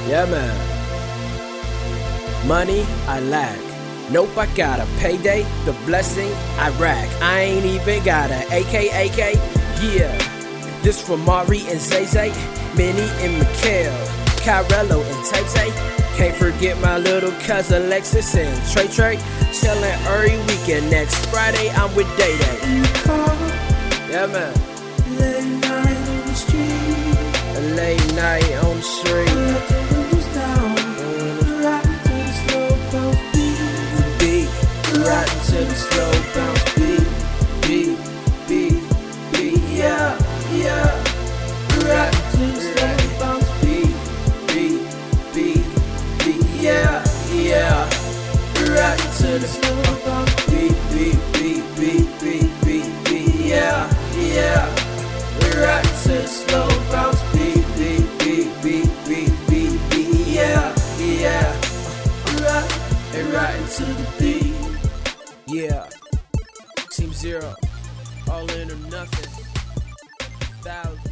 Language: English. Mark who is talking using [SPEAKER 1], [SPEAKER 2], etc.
[SPEAKER 1] Yeah, man. Money I lack. Nope, I got a payday. The blessing I rack. I ain't even got a AK. Yeah. This from Mari and Zay, Minnie and Mikhail, Kyrello and Tay. Can't forget my little cousin Lexus and Trey. Chillin' every weekend. Next Friday I'm with Day Day. Yeah, man.
[SPEAKER 2] Late night on the street.
[SPEAKER 1] A late night on the street.
[SPEAKER 2] Let the windows down. Riding to the slow bounce beat.
[SPEAKER 1] Riding to the slow bounce beat.
[SPEAKER 2] Yeah. Riding to the slow bounce beat. Yeah. Riding to the slow bounce beat. Yeah. Riding to the slow bounce beat. Yeah. Riding to the beat.
[SPEAKER 1] Yeah. Team Zero. All in or nothing. 1,000.